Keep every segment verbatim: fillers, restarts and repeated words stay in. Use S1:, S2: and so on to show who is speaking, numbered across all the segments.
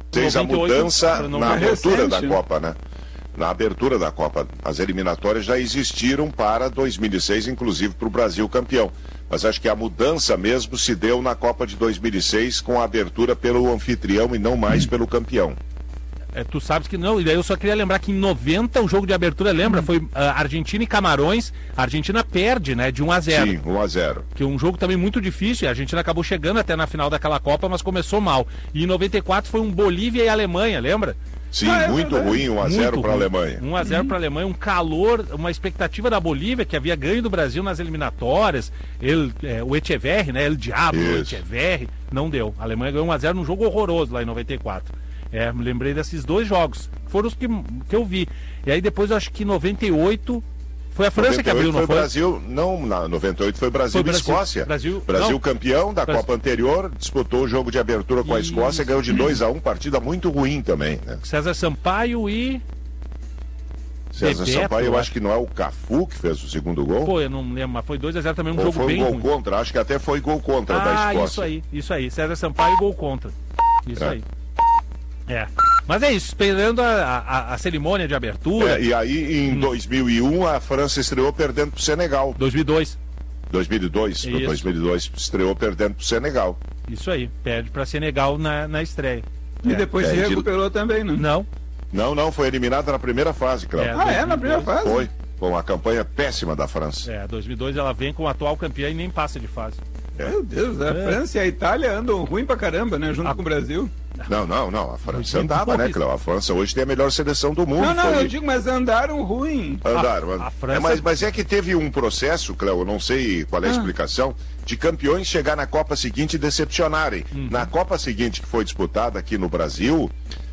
S1: Fez a mudança na abertura
S2: recente,
S1: da
S2: né?
S1: Copa, né? Na abertura da Copa. As eliminatórias já existiram para dois mil e seis, inclusive para o Brasil campeão. Mas acho que a mudança mesmo se deu na Copa de dois mil e seis com a abertura pelo anfitrião e não mais pelo campeão.
S3: É, tu sabes que não, e daí eu só queria lembrar que em noventa o jogo de abertura, lembra? Foi uh, Argentina e Camarões. A Argentina perde, né? De um a zero.
S1: Sim, um a zero.
S3: Que é um jogo também muito difícil. A Argentina acabou chegando até na final daquela Copa, mas começou mal. E em noventa e quatro foi um Bolívia e Alemanha, lembra?
S1: Sim,
S2: Ah, é
S1: muito
S2: verdade.
S1: ruim, um a zero para a Alemanha.
S3: um a zero para a Alemanha, um calor, uma expectativa da Bolívia, que havia ganho do Brasil nas eliminatórias. Ele, é, o Echeverri, né? El Diablo, o
S1: Isso.
S3: Echeverri. Não deu. A Alemanha ganhou um a zero num jogo horroroso lá em noventa e quatro. É, me lembrei desses dois jogos. Foram os que, que eu vi. E aí depois eu acho que em noventa e oito foi a França que abriu, não
S1: foi
S3: foi?
S1: Brasil, não, na noventa e oito foi Brasil
S3: Foi
S1: e
S3: Brasil,
S1: Escócia.
S3: Brasil-
S1: Brasil
S3: não.
S1: campeão da
S3: Brasil-
S1: Copa anterior, disputou o jogo de abertura com a
S3: Isso.
S1: Escócia, ganhou de dois a um, partida muito ruim também, né?
S3: César Sampaio e...
S1: César
S3: Bebeto,
S1: Sampaio, eu
S3: eu
S1: acho que não é o Cafu que fez o segundo gol.
S3: Pô, eu não lembro, mas foi dois a zero também, um
S1: Ou
S3: jogo
S1: foi um
S3: bem
S1: gol
S3: ruim.
S1: contra, acho que até foi gol contra da
S3: Ah,
S1: Escócia.
S3: isso aí, isso aí. César Sampaio e gol contra. Isso
S1: É.
S3: aí. É. Mas é isso, esperando a, a, a cerimônia de abertura.
S1: É, e aí, em dois mil e um, a França estreou perdendo pro Senegal.
S3: dois mil e dois.
S1: dois mil e dois,
S3: Isso.
S1: dois mil e dois estreou perdendo pro Senegal.
S3: Isso aí, perde pra Senegal na, na estreia.
S2: E depois
S1: É,
S2: se
S1: de-
S2: recuperou também, né?
S3: Não.
S1: Não, não, foi eliminada na primeira fase, Cláudio.
S3: É.
S2: Ah, é? Na primeira fase?
S1: Foi, com a campanha péssima da França.
S3: É, dois mil e dois ela vem como atual campeã e nem passa de fase.
S2: Meu Deus, a
S3: É.
S2: França e a Itália andam ruim pra caramba, né? Junto
S3: Ah.
S2: com o Brasil.
S1: Não, não, não, a França
S3: Muito
S1: andava, né,
S3: bom.
S1: Cláudio? A França hoje tem a melhor seleção do mundo.
S2: Não, não,
S1: foi...
S2: eu digo, mas andaram ruim.
S1: Andaram.
S3: A- a França-
S1: É, mas, mas é que teve um processo, Cléo, eu não sei qual é a
S2: Ah.
S1: explicação, de campeões chegar na Copa seguinte e decepcionarem.
S3: Uhum.
S1: Na Copa seguinte, que foi disputada aqui no Brasil,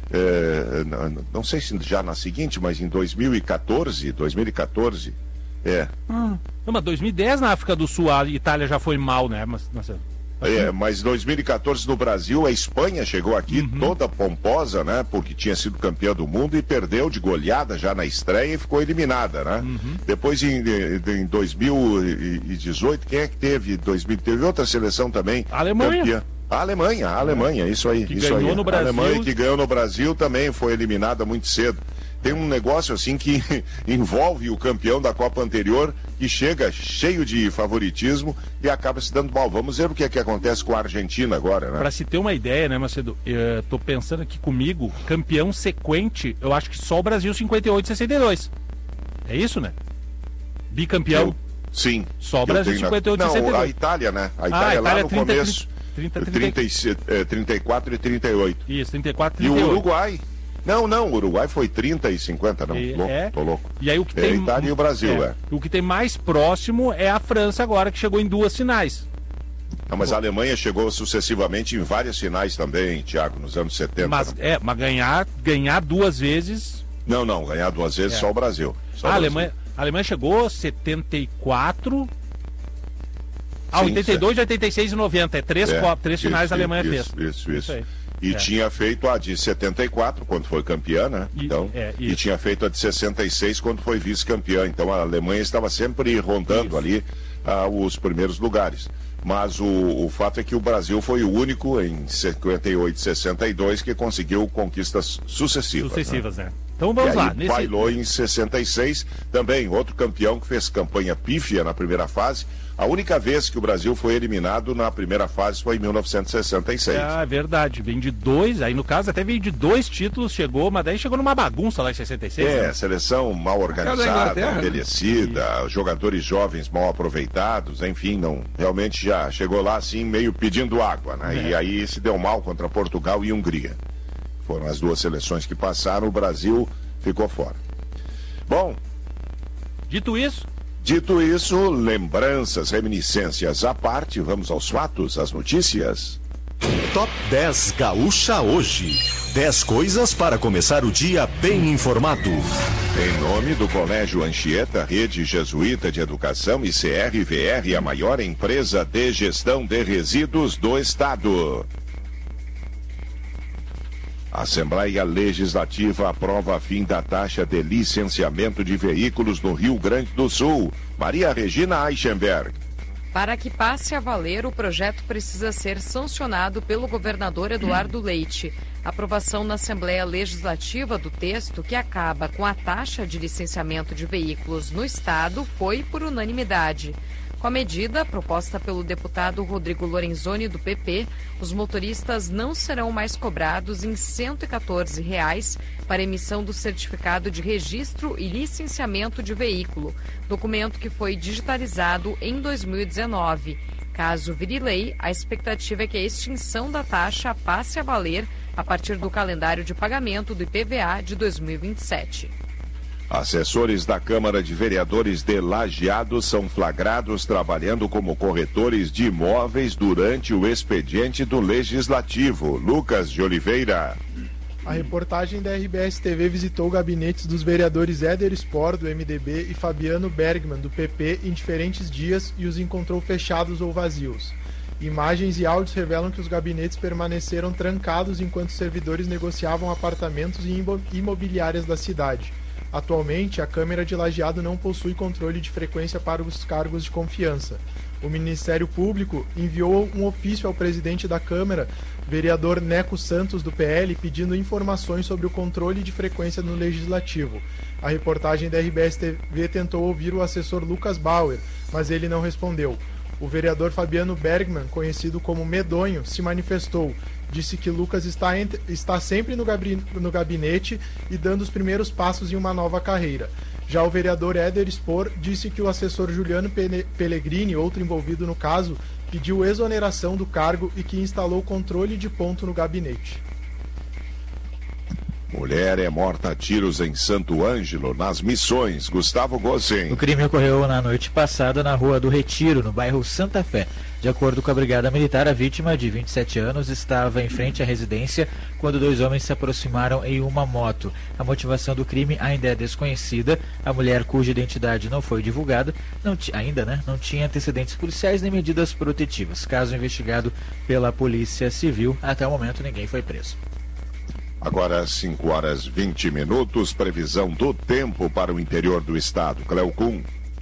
S1: é, n- não sei se já na seguinte, mas em dois mil e quatorze, dois mil e quatorze, é,
S3: Não, mas dois mil e dez na África do Sul a Itália já foi mal, né? Mas, nossa,
S1: é, mas dois mil e quatorze no Brasil, a Espanha chegou aqui
S3: Uhum.
S1: toda pomposa, né? Porque tinha sido campeã do mundo e perdeu de goleada já na estreia e ficou eliminada, né?
S3: Uhum.
S1: Depois em, em dois mil e dezoito, quem é que teve? dois mil, teve outra seleção também.
S3: A Alemanha.
S1: Campeã. A Alemanha, a Alemanha, isso aí.
S3: Que
S1: isso
S3: ganhou
S1: aí.
S3: no Brasil.
S1: A Alemanha que ganhou no Brasil também foi eliminada muito cedo. Tem um negócio assim que envolve o campeão da Copa anterior, que chega cheio de favoritismo e acaba se dando mal. Vamos ver o que é que acontece com a Argentina agora, né?
S3: pra se ter uma ideia, né, Macedo? Eu tô pensando aqui comigo, campeão sequente, eu acho que só o Brasil cinquenta e oito e sessenta e dois. É isso, né? Bicampeão.
S1: Eu- sim.
S3: Só o
S1: Eu
S3: Brasil
S1: tenho na-
S3: cinquenta e oito e
S1: Não,
S3: sessenta e dois.
S1: a Itália, né? A
S3: Ah,
S1: Itália,
S3: a
S1: lá
S3: Itália
S1: no
S3: trinta,
S1: começo.
S3: trinta, trinta,
S1: trinta e sete, eh, trinta e quatro e trinta e oito.
S3: Isso, trinta e quatro,
S1: E
S3: trinta e
S1: o
S3: oito.
S1: Uruguai? Não, não, o Uruguai foi trinta e cinquenta, não.
S3: E-
S1: louco,
S3: é.
S1: tô louco.
S3: E aí o que
S1: É
S3: tem
S1: a Itália e o Brasil, é.
S3: O que tem mais próximo é a França agora, que chegou em duas finais.
S1: Não, mas a Alemanha chegou sucessivamente em várias finais também, Thiago, nos anos setenta.
S3: Mas,
S1: né?
S3: é, mas ganhar, ganhar duas vezes.
S1: Não, não, ganhar duas vezes
S3: É.
S1: só o Brasil. Só
S3: Ah,
S1: o
S3: a,
S1: Brasil.
S3: Alemanha, a Alemanha chegou setenta e quatro. Ah,
S1: Sim,
S3: oitenta e dois, oitenta e seis e noventa. É três,
S1: É,
S3: co- três finais
S1: isso,
S3: a Alemanha
S1: isso,
S3: fez.
S1: Isso, isso.
S3: Isso aí.
S1: E
S3: É.
S1: tinha feito a de setenta e quatro, quando foi campeã, né?
S3: E-
S1: Então,
S3: é,
S1: e
S3: isso.
S1: tinha feito a de sessenta e seis, quando foi vice-campeã. Então, a Alemanha estava sempre rondando
S3: Isso.
S1: ali ah, os primeiros lugares. Mas o, o fato é que o Brasil foi o único, em cinquenta e oito e sessenta e dois, que conseguiu conquistas sucessivas. né?
S3: Sucessivas, né? Então
S1: E
S3: vamos
S1: aí
S3: lá. Nesse...
S1: bailou em sessenta e seis, também outro campeão que fez campanha pífia na primeira fase. A única vez que o Brasil foi eliminado na primeira fase foi em mil novecentos e sessenta e seis.
S3: Ah, é verdade. Vem de dois, aí no caso até veio de dois títulos, chegou, mas daí chegou numa bagunça lá em sessenta e seis.
S1: É,
S3: né?
S1: seleção mal organizada,
S2: Inglaterra, né?
S1: envelhecida, jogadores jovens mal aproveitados, enfim, não, realmente já chegou lá assim meio pedindo água, né?
S3: É.
S1: E aí se deu mal contra Portugal e Hungria. Foram as duas seleções que passaram, o Brasil ficou fora. Bom,
S3: Dito isso,
S1: dito isso, lembranças, reminiscências à parte, vamos aos fatos, às notícias.
S4: Top dez Gaúcha hoje. dez coisas para começar o dia bem informado.
S1: Em nome do Colégio Anchieta, Rede Jesuíta de Educação e C R V R, a maior empresa de gestão de resíduos do Estado. A Assembleia Legislativa aprova fim da taxa de licenciamento de veículos no Rio Grande do Sul. Maria Regina Eichenberg.
S5: Para que passe a valer, o projeto precisa ser sancionado pelo governador Eduardo Leite. A aprovação na Assembleia Legislativa do texto, que acaba com a taxa de licenciamento de veículos no Estado, foi por unanimidade. Com a medida proposta pelo deputado Rodrigo Lorenzoni, do P P, os motoristas não serão mais cobrados em cento e quatorze reais para emissão do certificado de registro e licenciamento de veículo, documento que foi digitalizado em dois mil e dezenove. Caso vire lei, a expectativa é que a extinção da taxa passe a valer a partir do calendário de pagamento do I P V A de dois mil e vinte e sete.
S1: Assessores da Câmara de Vereadores de Lajeado são flagrados trabalhando como corretores de imóveis durante o expediente do Legislativo. Lucas de Oliveira.
S6: A reportagem da R B S T V visitou gabinetes dos vereadores Éder Spor, do M D B, e Fabiano Bergman, do P P, em diferentes dias e os encontrou fechados ou vazios. Imagens e áudios revelam que os gabinetes permaneceram trancados enquanto os servidores negociavam apartamentos e imobiliárias da cidade. Atualmente, a Câmara de Lajeado não possui controle de frequência para os cargos de confiança. O Ministério Público enviou um ofício ao presidente da Câmara, vereador Neco Santos, do P L, pedindo informações sobre o controle de frequência no Legislativo. A reportagem da R B S T V tentou ouvir o assessor Lucas Bauer, mas ele não respondeu. O vereador Fabiano Bergman, conhecido como Medonho, se manifestou. Disse que Lucas está, entre, está sempre no, gabi, no gabinete e dando os primeiros passos em uma nova carreira. Já o vereador Éder Spor disse que o assessor Juliano Pellegrini, outro envolvido no caso, pediu exoneração do cargo e que instalou controle de ponto no gabinete.
S1: Mulher é morta a tiros em Santo Ângelo, nas Missões. Gustavo Gossen.
S7: O crime ocorreu na noite passada na Rua do Retiro, no bairro Santa Fé. De acordo com a Brigada Militar, a vítima, de vinte e sete anos, estava em frente à residência quando dois homens se aproximaram em uma moto. A motivação do crime ainda é desconhecida. A mulher, cuja identidade não foi divulgada, não t... ainda né, não tinha antecedentes policiais nem medidas protetivas. Caso investigado pela Polícia Civil, até o momento ninguém foi preso.
S1: Agora, cinco horas e vinte minutos, previsão do tempo para o interior do estado. Cleocum.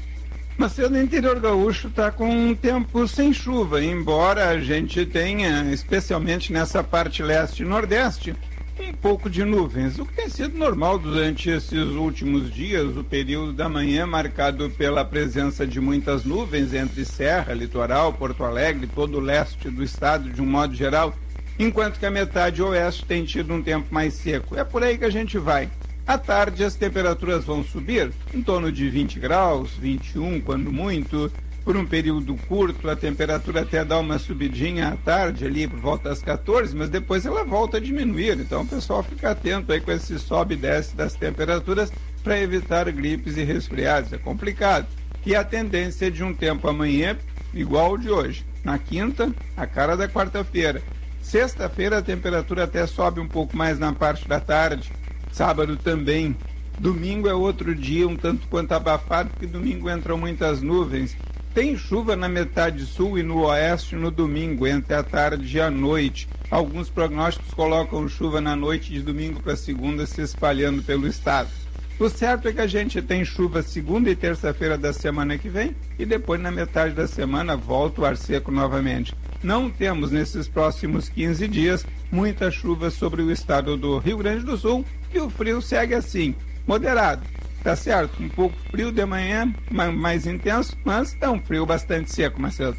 S2: Mas o interior gaúcho está com um tempo sem chuva, embora a gente tenha, especialmente nessa parte leste e nordeste, um pouco de nuvens, o que tem sido normal durante esses últimos dias, o período da manhã marcado pela presença de muitas nuvens entre Serra, Litoral, Porto Alegre, todo o leste do estado de um modo geral, enquanto que a metade oeste tem tido um tempo mais seco. É por aí que a gente vai. À tarde as temperaturas vão subir, em torno de vinte graus, vinte e um quando muito. Por um período curto a temperatura até dá uma subidinha à tarde, ali por volta das quatorze, mas depois ela volta a diminuir. Então o pessoal fica atento aí com esse sobe e desce das temperaturas para evitar gripes e resfriados. É complicado. E a tendência é de um tempo amanhã igual ao de hoje. Na quinta, a cara da quarta-feira. Sexta-feira a temperatura até sobe um pouco mais na parte da tarde. Sábado também. Domingo é outro dia um tanto quanto abafado, porque domingo entram muitas nuvens. Tem chuva na metade sul e no oeste no domingo, entre a tarde e a noite. Alguns prognósticos colocam chuva na noite de domingo para segunda se espalhando pelo estado. O certo é que a gente tem chuva segunda e terça-feira da semana que vem e depois na metade da semana volta o ar seco novamente. Não temos nesses próximos quinze dias muita chuva sobre o estado do Rio Grande do Sul e o frio segue assim, moderado. Tá certo, um pouco frio de manhã, mais intenso, mas é um frio bastante seco, Marcelo.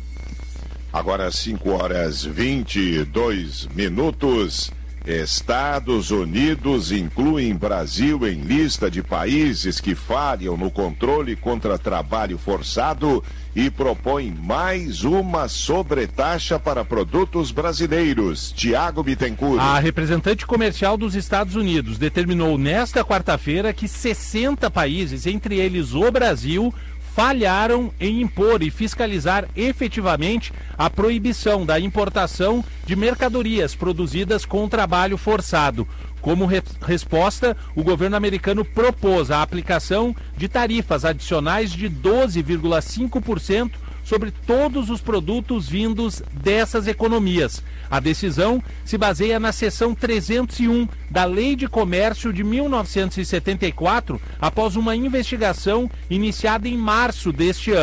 S1: Agora cinco horas e vinte e dois minutos. Estados Unidos incluem Brasil em lista de países que falham no controle contra trabalho forçado e propõe mais uma sobretaxa para produtos brasileiros. Tiago Bittencourt.
S3: A representante comercial dos Estados Unidos determinou nesta quarta-feira que sessenta países, entre eles o Brasil, falharam em impor e fiscalizar efetivamente a proibição da importação de mercadorias produzidas com trabalho forçado. Como re- resposta, o governo americano propôs a aplicação de tarifas adicionais de doze vírgula cinco por cento sobre todos os produtos vindos dessas economias. A decisão se baseia na seção trezentos e um da Lei de Comércio de mil novecentos e setenta e quatro, após uma investigação iniciada em março deste ano.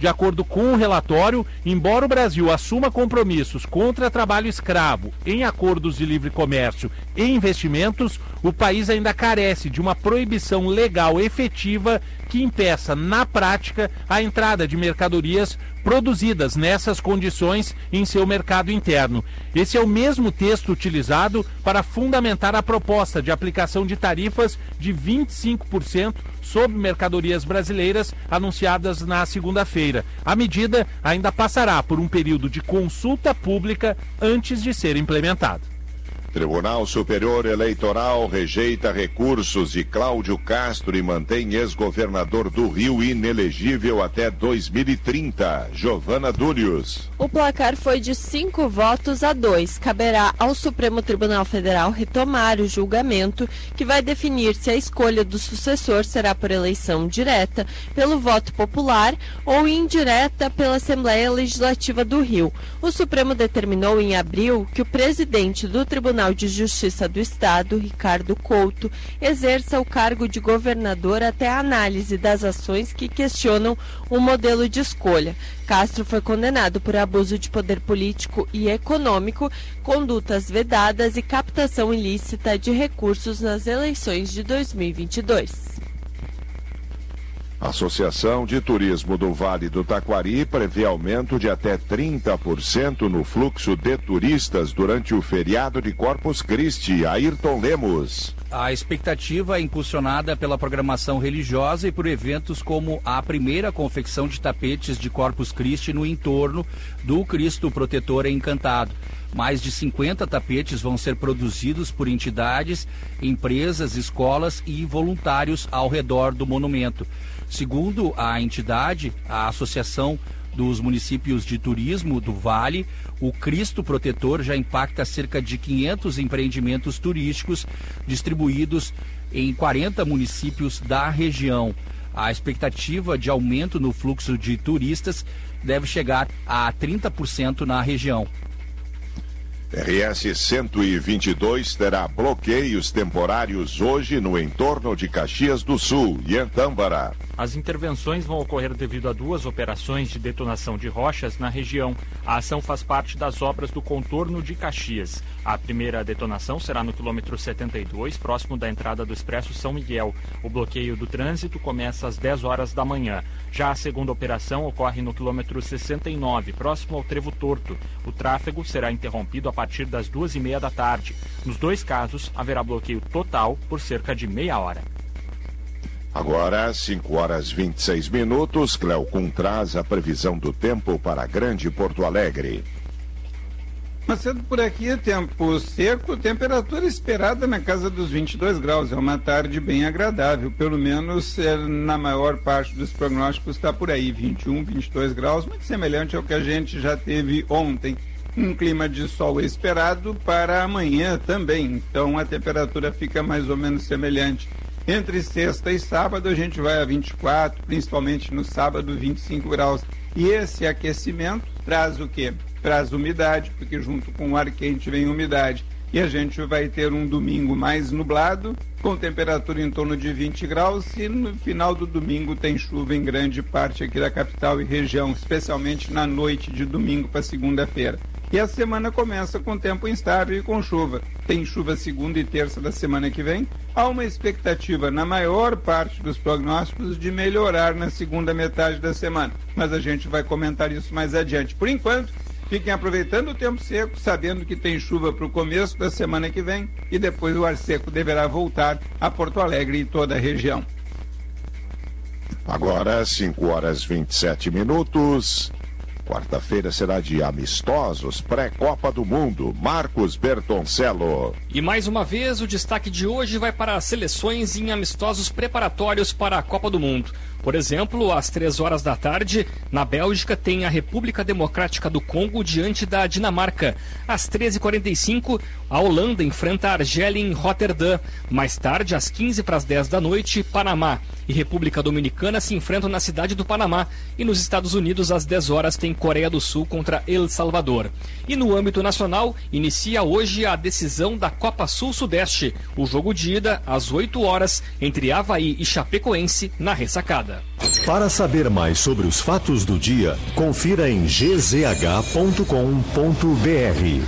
S3: De acordo com o relatório, embora o Brasil assuma compromissos contra trabalho escravo em acordos de livre comércio e investimentos, o país ainda carece de uma proibição legal efetiva que impeça, na prática, a entrada de mercadorias produzidas nessas condições em seu mercado interno. Esse é o mesmo texto utilizado para fundamentar a proposta de aplicação de tarifas de vinte e cinco por cento sobre mercadorias brasileiras anunciadas na segunda-feira. A medida ainda passará por um período de consulta pública antes de ser implementada.
S1: Tribunal Superior Eleitoral rejeita recursos de Cláudio Castro e mantém ex-governador do Rio inelegível até dois mil e trinta. Giovana Dúlios.
S8: O placar foi de cinco votos a dois. Caberá ao Supremo Tribunal Federal retomar o julgamento, que vai definir se a escolha do sucessor será por eleição direta, pelo voto popular ou indireta pela Assembleia Legislativa do Rio. O Supremo determinou em abril que o presidente do Tribunal de Justiça do Estado, Ricardo Couto, exerça o cargo de governador até a análise das ações que questionam o modelo de escolha. Castro foi condenado por abuso de poder político e econômico, condutas vedadas e captação ilícita de recursos nas eleições de dois mil e vinte e dois.
S1: A Associação de Turismo do Vale do Taquari prevê aumento de até trinta por cento no fluxo de turistas durante o feriado de Corpus Christi. Ayrton Lemos.
S9: A expectativa é impulsionada pela programação religiosa e por eventos como a primeira confecção de tapetes de Corpus Christi no entorno do Cristo Protetor Encantado. Mais de cinquenta tapetes vão ser produzidos por entidades, empresas, escolas e voluntários ao redor do monumento. Segundo a entidade, a Associação dos Municípios de Turismo do Vale, o Cristo Protetor já impacta cerca de quinhentos empreendimentos turísticos distribuídos em quarenta municípios da região. A expectativa de aumento no fluxo de turistas deve chegar a trinta por cento na região.
S1: R S cento e vinte e dois terá bloqueios temporários hoje no entorno de Caxias do Sul e Entâmbara.
S10: As intervenções vão ocorrer devido a duas operações de detonação de rochas na região. A ação faz parte das obras do contorno de Caxias. A primeira detonação será no quilômetro setenta e dois, próximo da entrada do Expresso São Miguel. O bloqueio do trânsito começa às dez horas da manhã. Já a segunda operação ocorre no quilômetro sessenta e nove, próximo ao Trevo Torto. O tráfego será interrompido a partir das duas e meia da tarde. Nos dois casos, haverá bloqueio total por cerca de meia hora.
S1: Agora, cinco horas e vinte e seis minutos, Cleocum traz a previsão do tempo para a Grande Porto Alegre.
S2: Macedo, por aqui, tempo seco, temperatura esperada na casa dos vinte e dois graus. É uma tarde bem agradável, pelo menos é, na maior parte dos prognósticos está por aí, vinte e um, vinte e dois graus, muito semelhante ao que a gente já teve ontem. Um clima de sol esperado para amanhã também, então a temperatura fica mais ou menos semelhante. Entre sexta e sábado a gente vai a vinte e quatro, principalmente no sábado vinte e cinco graus. E esse aquecimento traz o quê? Traz umidade, porque junto com o ar quente vem umidade. E a gente vai ter um domingo mais nublado, com temperatura em torno de vinte graus, e no final do domingo tem chuva em grande parte aqui da capital e região, especialmente na noite de domingo para segunda-feira. E a semana começa com tempo instável e com chuva. Tem chuva segunda e terça da semana que vem. Há uma expectativa, na maior parte dos prognósticos, de melhorar na segunda metade da semana. Mas a gente vai comentar isso mais adiante. Por enquanto, fiquem aproveitando o tempo seco, sabendo que tem chuva para o começo da semana que vem e depois o ar seco deverá voltar a Porto Alegre e toda a região.
S1: Agora, cinco horas e vinte e sete minutos. Quarta-feira será de amistosos pré-Copa do Mundo. Marcos Bertoncello.
S11: E mais uma vez, o destaque de hoje vai para as seleções em amistosos preparatórios para a Copa do Mundo. Por exemplo, às três horas da tarde, na Bélgica, tem a República Democrática do Congo diante da Dinamarca. Às treze e quarenta e cinco, a Holanda enfrenta a Argélia em Roterdã. Mais tarde, às quinze para as dez da noite, Panamá e República Dominicana se enfrentam na cidade do Panamá. E nos Estados Unidos, às dez horas, tem Coreia do Sul contra El Salvador. E no âmbito nacional, inicia hoje a decisão da Copa Sul-Sudeste. O jogo de ida, às oito horas, entre Avaí e Chapecoense, na ressacada. Estrada.
S4: Para saber mais sobre os fatos do dia, confira em g z h ponto com ponto b r.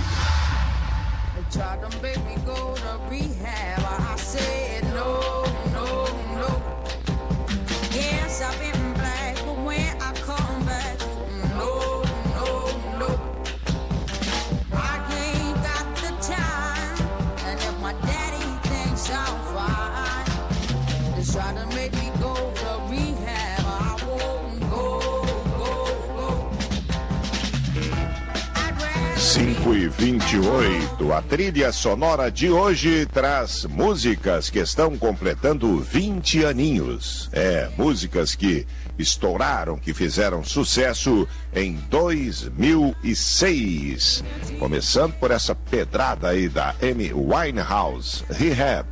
S1: cinco e vinte e oito, a trilha sonora de hoje traz músicas que estão completando vinte aninhos. É, músicas que estouraram, que fizeram sucesso em dois mil e seis. Começando por essa pedrada aí da Amy Winehouse, Rehab.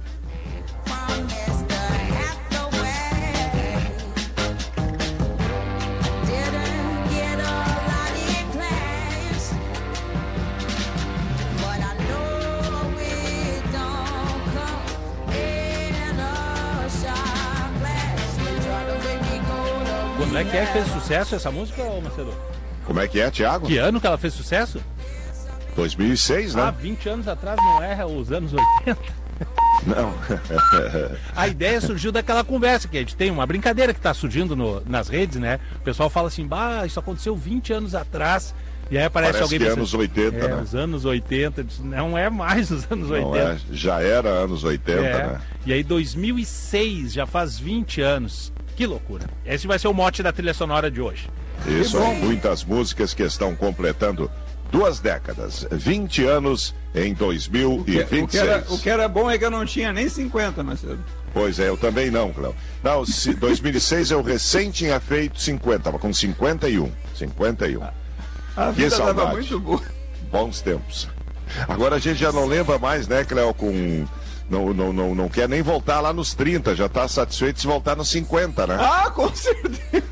S3: Quando é que é que fez sucesso essa música, Marcelo?
S1: Como é que é, Thiago?
S3: Que ano que ela fez sucesso?
S1: dois mil e seis, né?
S3: Ah, vinte anos atrás, não é os anos oitenta?
S1: Não.
S3: A ideia surgiu daquela conversa que a gente tem, uma brincadeira que está surgindo no, nas redes, né? O pessoal fala assim, bah, isso aconteceu vinte anos atrás. E aí aparece
S1: Parece
S3: alguém
S1: que é
S3: pensando,
S1: anos oitenta,
S3: é,
S1: né?
S3: Os anos oitenta, não é mais os anos
S1: Não
S3: oitenta.
S1: é, já era anos oitenta,
S3: É.
S1: né?
S3: E aí dois mil e seis, já faz vinte anos. Que loucura. Esse vai ser o mote da trilha sonora de hoje.
S1: Isso aí, muitas músicas que estão completando duas décadas, vinte anos em dois mil e vinte e seis.
S2: O que, era, o que era bom é que eu não tinha nem cinquenta, Marcelo.
S1: Pois é, eu também não, Cléo. Não, se, dois mil e seis eu recém tinha feito cinquenta, estava com cinquenta e um. cinquenta e um.
S2: A
S1: Que
S2: vida estava
S1: saudade.
S2: muito boa.
S1: Bons tempos. Agora a gente já não lembra mais, né, Cléo, com... Não, não, não, não quer nem voltar lá nos trinta, já está satisfeito se voltar nos cinquenta, né?
S2: Ah, com certeza.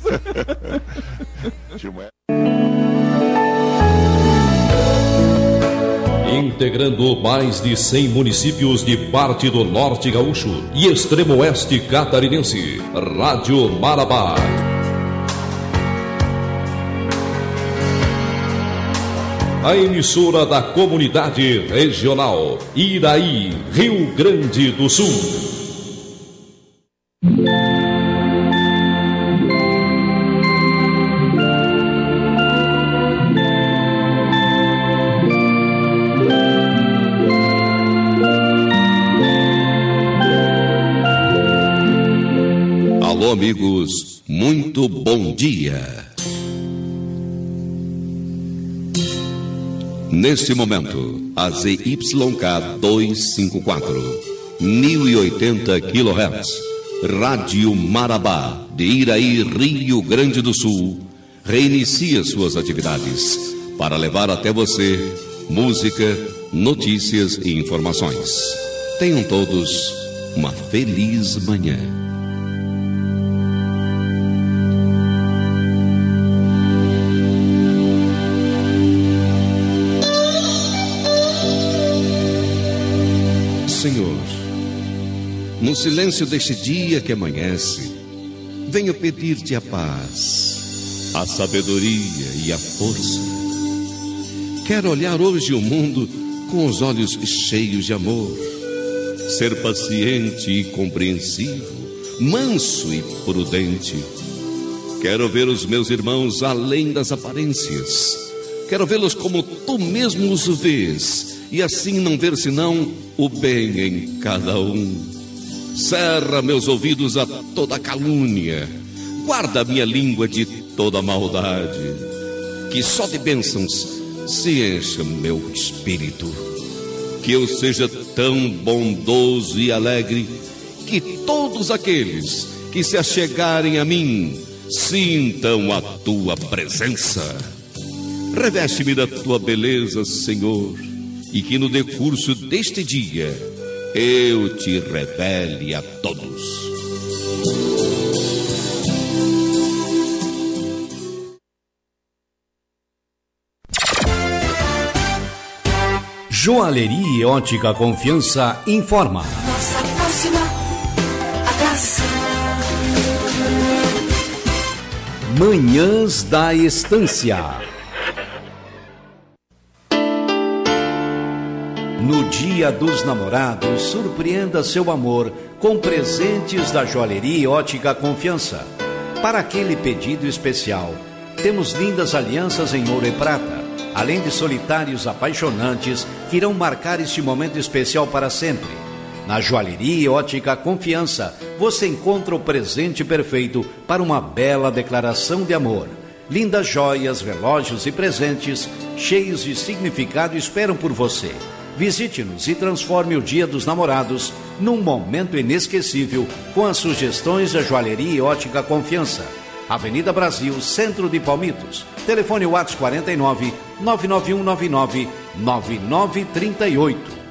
S12: Integrando mais de cem municípios de parte do Norte Gaúcho e Extremo Oeste Catarinense, Rádio Marabá. A emissora da comunidade regional Iraí, Rio Grande do Sul. Alô, amigos, muito bom dia. Neste momento, a Z Y K duzentos e cinquenta e quatro, mil e oitenta quilohertz, Rádio Marabá, de Iraí, Rio Grande do Sul, reinicia suas atividades para levar até você música, notícias e informações. Tenham todos uma feliz manhã. Senhor, no silêncio deste dia que amanhece, venho pedir-te a paz, a sabedoria e a força. Quero olhar hoje o mundo com os olhos cheios de amor, ser paciente e compreensivo, manso e prudente. Quero ver os meus irmãos além das aparências. Quero vê-los como tu mesmo os vês, e assim não ver senão o bem em cada um. Cerra meus ouvidos a toda calúnia, guarda minha língua de toda maldade, que só de bênçãos se encha meu espírito. Que eu seja tão bondoso e alegre, que todos aqueles que se achegarem a mim sintam a tua presença. Reveste-me da tua beleza, Senhor, e que no decurso deste dia eu te revele a todos.
S13: Joalheria e Ótica Confiança informa.
S14: Nossa próxima atração.
S13: Manhãs da Estância. No Dia dos Namorados, surpreenda seu amor com presentes da Joalheria Ótica Confiança. Para aquele pedido especial, temos lindas alianças em ouro e prata, além de solitários apaixonantes que irão marcar este momento especial para sempre. Na Joalheria Ótica Confiança, você encontra o presente perfeito para uma bela declaração de amor. Lindas joias, relógios e presentes cheios de significado esperam por você. Visite-nos e transforme o Dia dos Namorados num momento inesquecível com as sugestões da Joalheria Ótica Confiança. Avenida Brasil, Centro de Palmitos. Telefone WhatsApp quarenta e nove, nove nove um nove nove, nove nove três oito.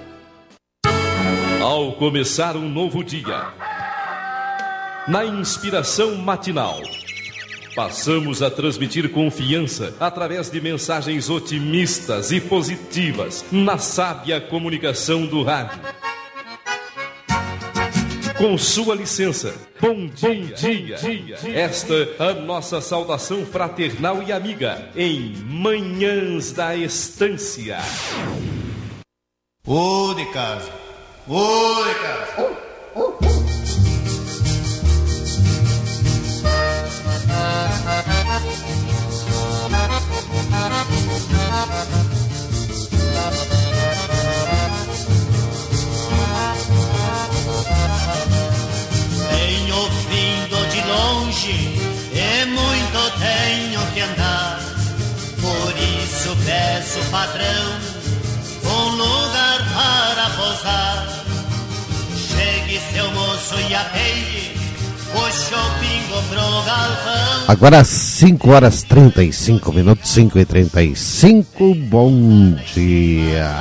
S14: Ao começar um novo dia, na inspiração matinal, passamos a transmitir confiança através de mensagens otimistas e positivas na sábia comunicação do rádio. Com sua licença, bom dia, bom dia, dia. Esta a nossa saudação fraternal e amiga em Manhãs da Estância.
S15: Ô de casa, ô de casa.
S16: Tenho vindo de longe e muito tenho que andar, por isso peço, patrão, um lugar para pousar. Chegue, seu moço, e apeie o shopping pro galpão.
S17: Agora cinco horas trinta e cinco minutos, cinco e trinta e cinco, bom dia.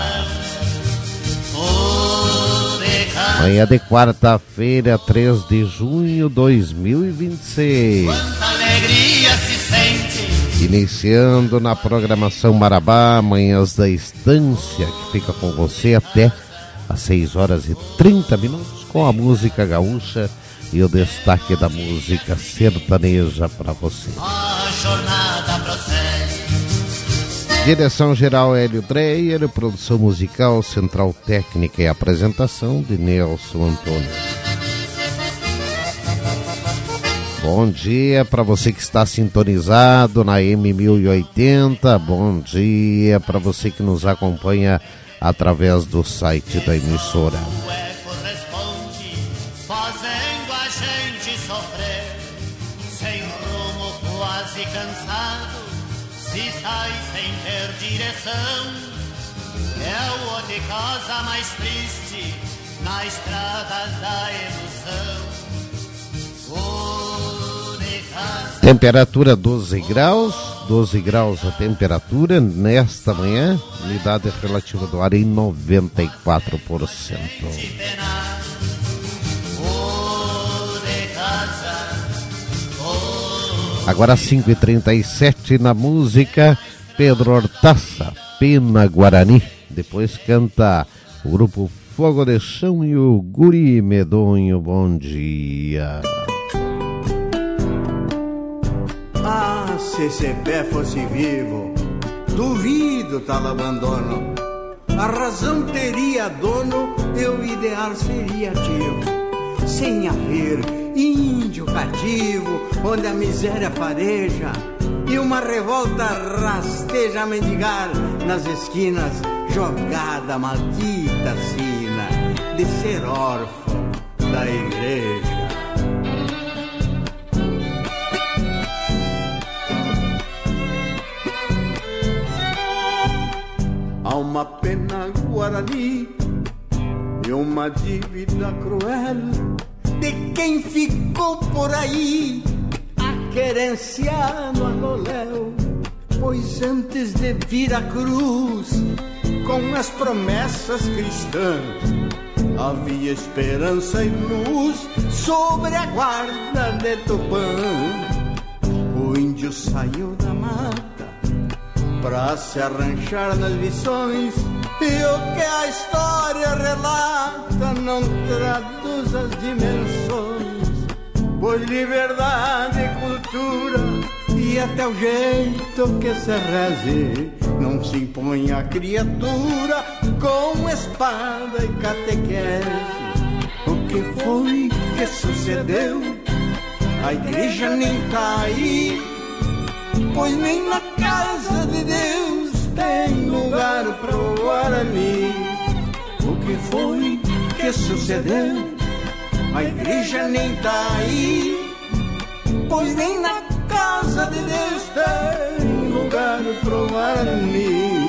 S17: Manhã de quarta-feira, três de junho de dois mil e vinte e seis.
S16: Quanta alegria se sente.
S17: Iniciando na programação Marabá, Manhãs da Estância, que fica com você até às seis horas e trinta minutos, com a música gaúcha e o destaque da música sertaneja para você.
S16: A jornada prossegue.
S17: Direção geral Hélio Dreyer, produção musical, central técnica e apresentação de Nelson Antônio. Bom dia para você que está sintonizado na M mil e oitenta, bom dia para você que nos acompanha através do site da emissora.
S16: O eco responde, fazendo a gente sofrer, sem rumo, quase cansado, se sai sem ter direção. É o de casa mais triste, na estrada da emoção. O de casa...
S17: Temperatura doze graus, doze graus a temperatura nesta manhã, umidade relativa do ar em noventa e quatro por cento. Agora cinco e trinta e sete na música, Pedro Hortaça, Pena Guarani. Depois canta o grupo Fogo de Chão e o Guri Medonho. Bom dia.
S15: Ah, se esse pé fosse vivo, duvido tal abandono. A razão teria dono e o ideal seria ativo. Sem haver índio cativo, onde a miséria fareja e uma revolta rasteja a mendigar nas esquinas, jogada maldita sina de ser órfão da igreja. Há uma pena guarani e uma dívida cruel de quem ficou por aí a querenciar no anoléu, pois antes de vir a cruz com as promessas cristãs havia esperança e luz sobre a guarda de Tupã. O índio saiu da mata pra se arranchar nas lições, e o que a história relata não traduz as dimensões, pois liberdade, cultura e até o jeito que se reze não se impõe a criatura com espada e catequese. O que foi que sucedeu? A igreja nem tá aí, pois nem na casa de Deus tem lugar pro Guarani. O que foi que sucedeu? A igreja nem tá aí, pois nem na casa de Deus tem lugar pro Guarani.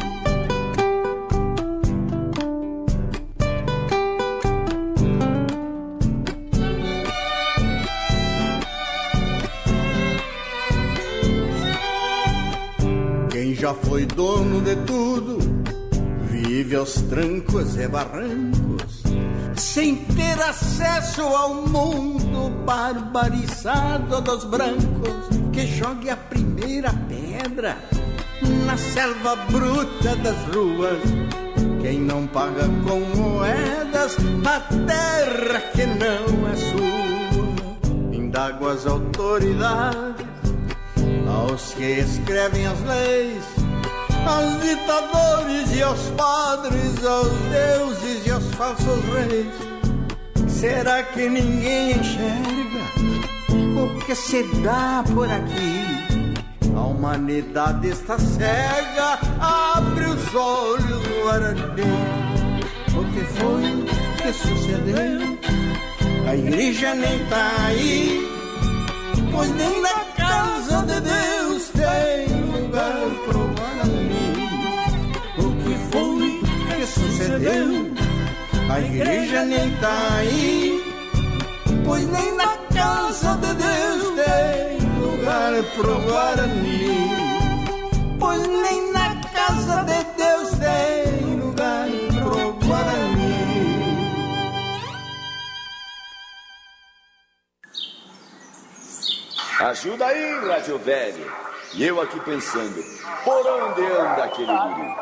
S15: Quem já foi dono de tudo vive aos trancos e barrancos, sem ter acesso ao mundo barbarizado dos brancos. Que jogue a primeira pedra na selva bruta das ruas. Quem não paga com moedas a terra que não é sua. Indago as autoridades, aos que escrevem as leis, aos ditadores e aos padres, aos deuses e aos falsos reis. Será que ninguém enxerga o que se dá por aqui? A humanidade está cega, abre os olhos, Guarani. O que foi que sucedeu? A igreja nem tá aí, pois nem na casa de Deus tem lugar pro Guarani. O que foi que sucedeu? A igreja nem tá aí, pois nem na casa de Deus tem lugar pro Guarani. Pois nem na casa de Deus tem lugar pro Guarani.
S18: Ajuda aí, rádio velho. E eu aqui pensando, por onde anda aquele guri?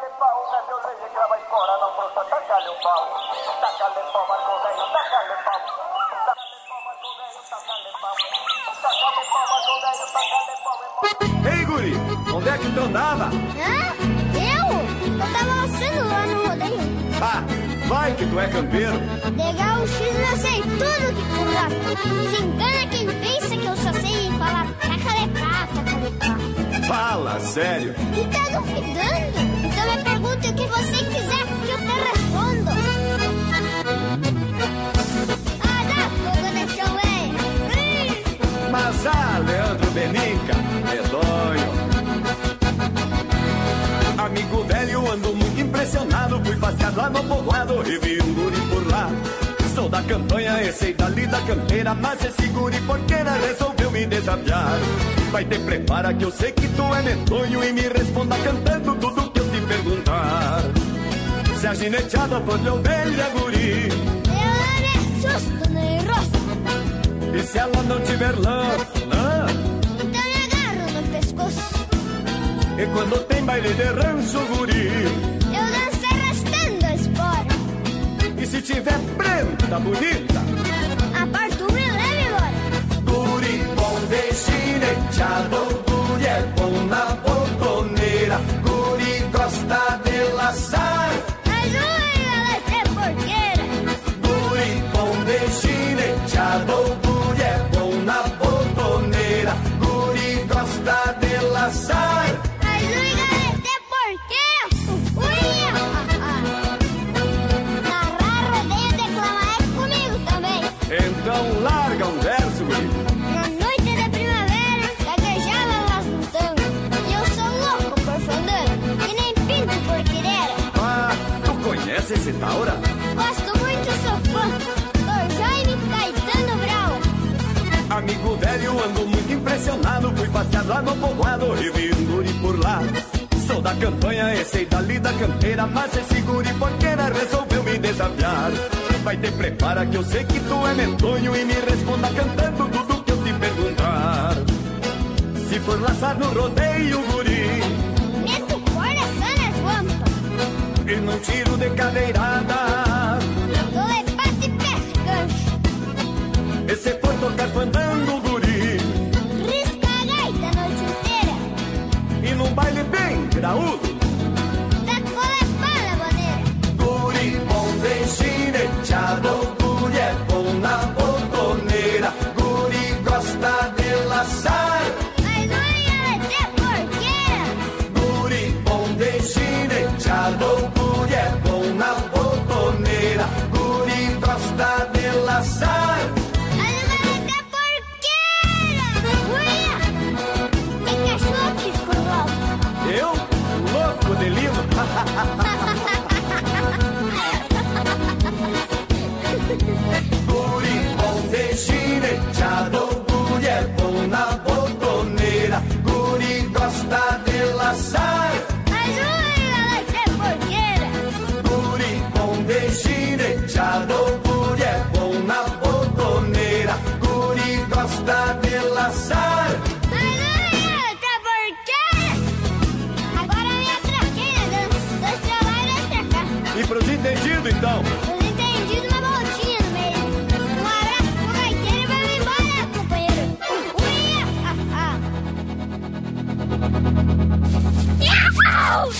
S18: Ei, guri, onde é que tu andava?
S19: Hã? Eu? Eu tava alçando lá no rodeio.
S18: Ah, vai que tu é campeiro.
S19: Legal, o X não sei tudo que pular. Se engana quem pensa que eu só sei falar tacalepá, tacalepá.
S18: Fala, sério.
S19: Tu tá duvidando? Então me pergunta o que você quiser que eu te respondo. Ah, dá fogo no chão, é.
S18: Mas ah, Leandro Benica, medonho. Amigo velho, ando muito impressionado. Fui passear lá no povoado e vi um guri por lá. Sou da campanha e sei dali da campeira, mas esse guri porqueira resolveu me desafiar. Vai te prepara que eu sei que tu é medonho e me responda cantando tudo que eu te perguntar. Se a gineteada for de ovelha, guri,
S19: ela me assusta no rosto.
S18: E se ela não tiver lã, lã,
S19: então me agarro no pescoço.
S18: E quando tem baile de rancho, guri,
S19: eu danço arrastando a espora.
S18: E se tiver preta, bonita,
S19: aparto me leve embora.
S18: Guri bom de gineteado, guri é bom na botoneira, guri gosta de laçar.
S19: Mas ui, ela é porqueira.
S18: Guri bom de gineteado, guri é bom na botoneira, guri gosta de laçar.
S19: Mas ui, ela é porqueira. Ui, narrar rodeio, declamar é comigo também.
S18: Então larga um verso, guri.
S19: Na noite de primavera, gaguejava las montando. E eu sou louco por fandango, que nem pinto por querer.
S18: Ah, tu conhece esse Taura?
S19: Gosto muito, sou fã do Jaime Caetano Brau.
S18: Amigo velho, ando muito impressionado. Fui passear lá no povoado e vi um guri por lá. Sou da campanha e sei dali da campeira, mas esse guri porqueira resolveu me desafiar. Vai te prepara que eu sei que tu é medonho e me responda cantando tudo que eu te perguntar. Se for laçar no rodeio, guri,
S19: meto corda só nas guampas.
S18: E não tiro de cadeirada,
S19: dou lepate e pesco gancho.
S18: E se for tocar fandango, guri,
S19: risca a gaita no
S18: Guri bom de chinechado, guri é bom na botoneira, guri gosta de laçar.
S19: Ajuda, é porqueira.
S18: Guri bom de chinechado, guri é bom na botoneira, guri gosta de laçar.
S19: Ajuda, porqueira. Agora me atraquei, né? Dois pra lá e dois pra cá.
S18: E pros entendidos, então?
S19: Os entendidos, uma voltinha no meio. Um abraço pro gaiteiro e vamos embora, companheiro. Uia! Ah, ah. Yahoo!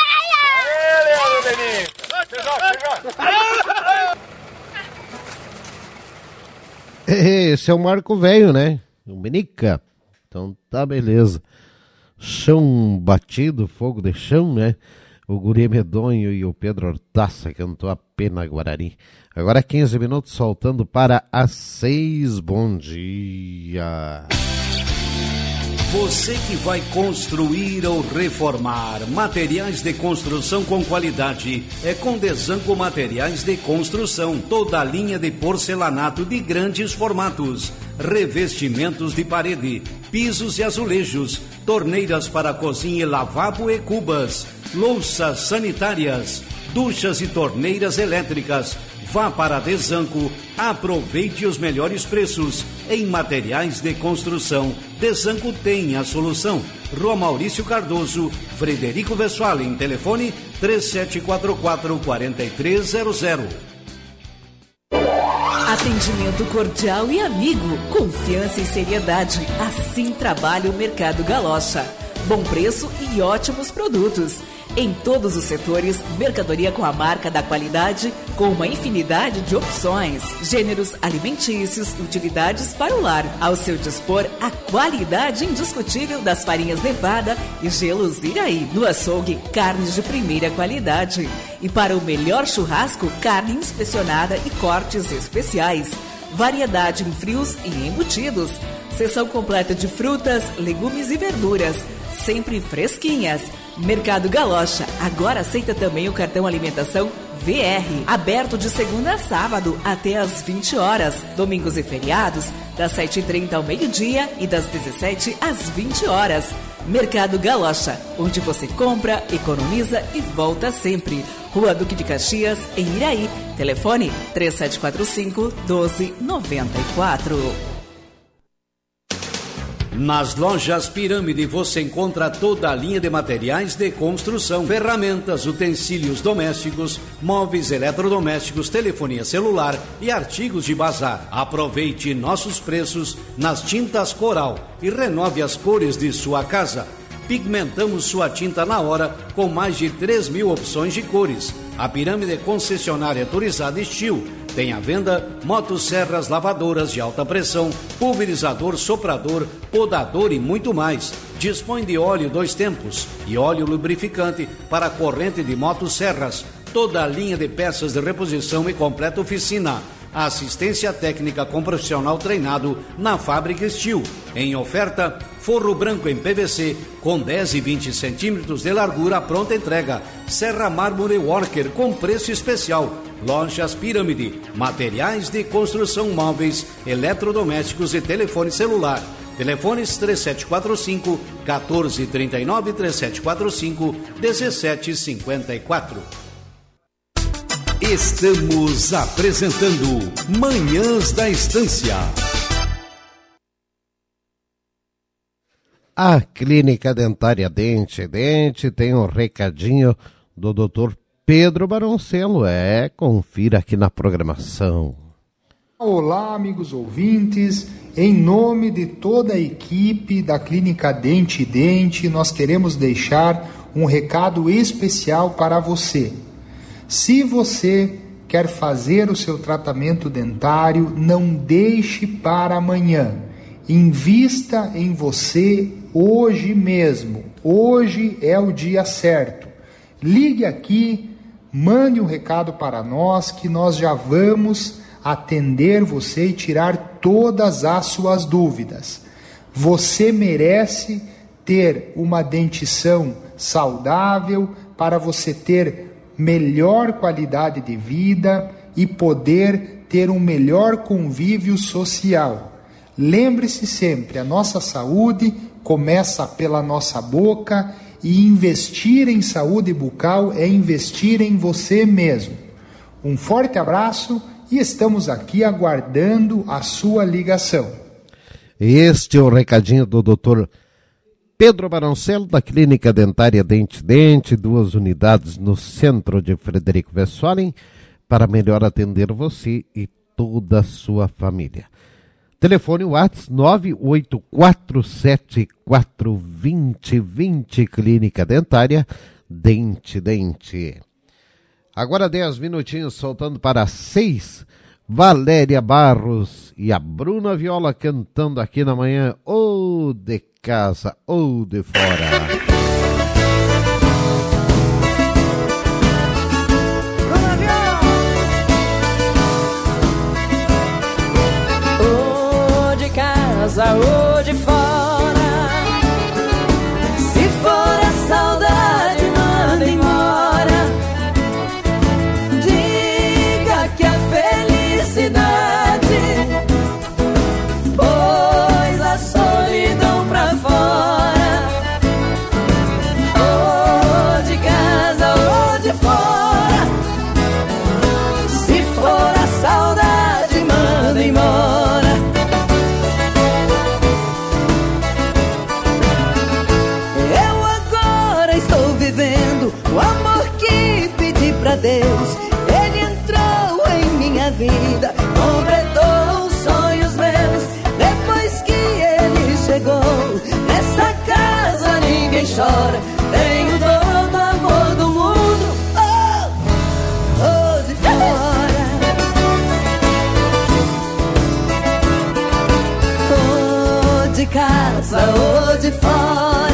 S17: Esse é o Marco Velho, né? O Menica. Então tá, beleza. Chão batido, fogo de chão, né? O Guri Medonho e o Pedro Hortaça cantou a Pena Guarani. Agora quinze minutos soltando para as seis. Bom dia.
S13: Você que vai construir ou reformar, materiais de construção com qualidade é com Desanco Materiais de Construção. Toda a linha de porcelanato de grandes formatos, revestimentos de parede, pisos e azulejos, torneiras para cozinha, lavabo e cubas, louças sanitárias, duchas e torneiras elétricas. Vá para Desanco, aproveite os melhores preços em materiais de construção. Desanco tem a solução. Rua Maurício Cardoso, Frederico Westphalen, telefone três sete quatro quatro, quatro três zero zero.
S20: Atendimento cordial e amigo, confiança e seriedade. Assim trabalha o Mercado Galocha. Bom preço e ótimos produtos. Em todos os setores, mercadoria com a marca da qualidade, com uma infinidade de opções, gêneros alimentícios e utilidades para o lar. Ao seu dispor, a qualidade indiscutível das farinhas Nevada e gelos Iraí. No açougue, carnes de primeira qualidade. E para o melhor churrasco, carne inspecionada e cortes especiais. Variedade em frios e embutidos. Seção completa de frutas, legumes e verduras, sempre fresquinhas. Mercado Galocha agora aceita também o cartão alimentação V R, aberto de segunda a sábado até às vinte horas, domingos e feriados das sete e trinta ao meio-dia e das dezessete às vinte horas. Mercado Galocha, onde você compra, economiza e volta sempre. Rua Duque de Caxias, em Iraí. Telefone três sete quatro cinco, um dois nove quatro.
S13: Nas lojas Pirâmide você encontra toda a linha de materiais de construção, ferramentas, utensílios domésticos, móveis eletrodomésticos, telefonia celular e artigos de bazar. Aproveite nossos preços nas tintas Coral e renove as cores de sua casa. Pigmentamos sua tinta na hora com mais de três mil opções de cores. A Pirâmide é concessionária autorizada Estil. Tem à venda motosserras, lavadoras de alta pressão, pulverizador, soprador, podador e muito mais. Dispõe de óleo dois tempos e óleo lubrificante para a corrente de motosserras. Toda a linha de peças de reposição e completa oficina. Assistência técnica com profissional treinado na fábrica Estil. Em oferta, forro branco em P V C com dez e vinte centímetros de largura, pronta entrega. Serra mármore Worker com preço especial. Lojas Pirâmide, materiais de construção móveis, eletrodomésticos e telefone celular. Telefones três sete quatro cinco, um quatro três nove, três sete quatro cinco, um sete cinco quatro.
S12: Estamos apresentando Manhãs da Estância.
S17: A Clínica Dentária Dente Dente tem um recadinho do doutor Pedro Baroncelo. É, confira aqui na programação.
S21: Olá, amigos ouvintes. Em nome de toda a equipe da Clínica Dente Dente, nós queremos deixar um recado especial para você. Se você quer fazer o seu tratamento dentário, não deixe para amanhã. Invista em você hoje mesmo. Hoje é o dia certo. Ligue aqui, mande um recado para nós que nós já vamos atender você e tirar todas as suas dúvidas. Você merece ter uma dentição saudável, para você ter melhor qualidade de vida e poder ter um melhor convívio social. Lembre-se sempre, a nossa saúde começa pela nossa boca e investir em saúde bucal é investir em você mesmo. Um forte abraço e estamos aqui aguardando a sua ligação.
S17: Este é o recadinho do doutor Pedro Baroncelo, da Clínica Dentária Dente Dente, duas unidades no centro de Frederico Westphalen, para melhor atender você e toda a sua família. Telefone WhatsApp nove oito quatro sete quatro dois zero dois zero, Clínica Dentária Dente Dente. Agora dez minutinhos, soltando para seis, Valéria Barros e a Bruna Viola cantando aqui na manhã, ou de casa ou de fora.
S5: Ou de fora, se for a saudade, manda embora. Diga que a felicidade pôs a solidão pra fora. Ou de casa ou de fora, se for a saudade, manda embora. O amor que pedi pra Deus, ele entrou em minha vida, completou os sonhos meus. Depois que ele chegou, nessa casa ninguém chora. Tenho todo o amor do mundo, oh, oh, de fora. Oh, de casa ou de fora,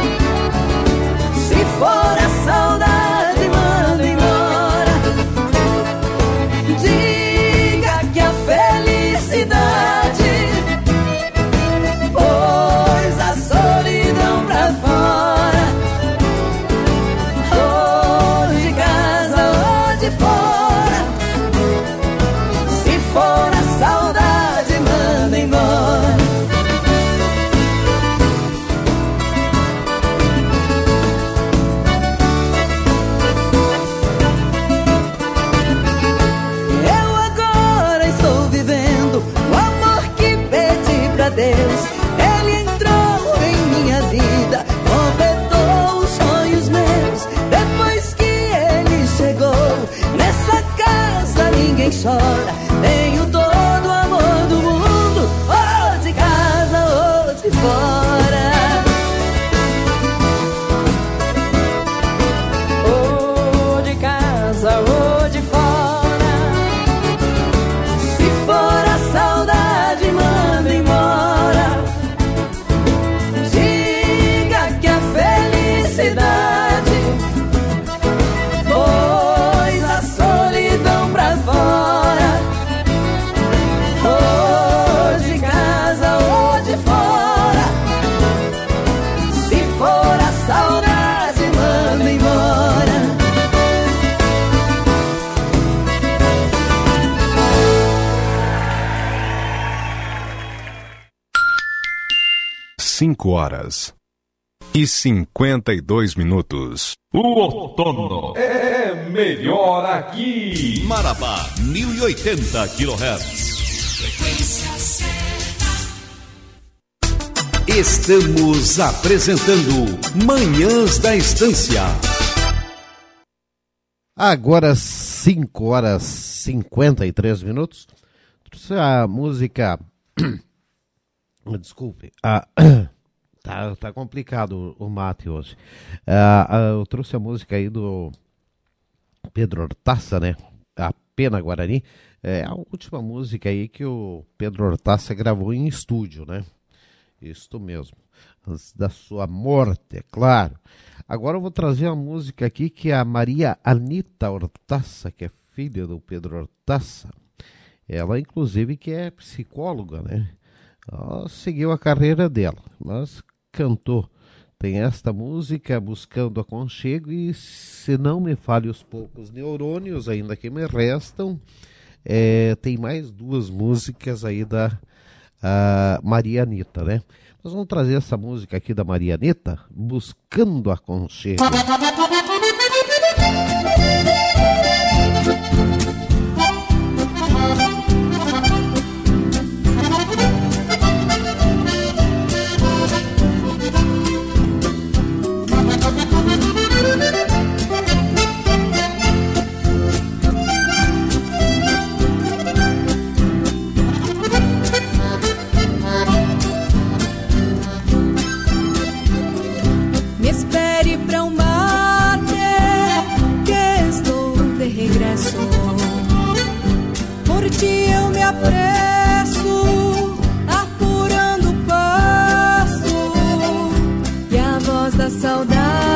S5: se for a saudade, manda embora. Diga que a felicidade pôs a solidão pra fora. Ou de casa ou de fora, se for a saudade, manda embora. Deus, ele entrou em minha vida, completou os sonhos meus. Depois que ele chegou, nessa casa ninguém chora. Tenho todo o amor do mundo, ou de casa ou de fora. Ou de casa ou de fora, se for a saudade, manda embora. Pois a solidão pra fora. Ou de casa ou de fora, se for a saudade, manda embora.
S22: Cinco horas e cinquenta e dois minutos.
S14: O outono é melhor aqui.
S13: Marabá, mil e oitenta quilohertz.
S16: Frequência certa.
S13: Estamos apresentando Manhãs da Estância.
S17: Agora cinco horas e cinquenta e três minutos. Trouxe a música... Desculpe. A... Tá, tá complicado o mate hoje. Uh, uh, eu trouxe a música aí do Pedro Hortaça, né? A Pena Guarani. É a última música aí que o Pedro Hortaça gravou em estúdio, né? Isto mesmo. Antes da sua morte, é claro. Agora eu vou trazer uma música aqui que é a Maria Anita Hortaça, que é filha do Pedro Hortaça. Ela, inclusive, que é psicóloga, né? Ela seguiu a carreira dela, mas cantou Tem esta música, Buscando Aconchego, e se não me falhe os poucos neurônios ainda que me restam, é, tem mais duas músicas aí da Maria Anitta, né? Nós vamos trazer essa música aqui da Maria Anitta, Buscando Aconchego.
S6: Por ti eu me apresso, apurando o passo, e a voz da saudade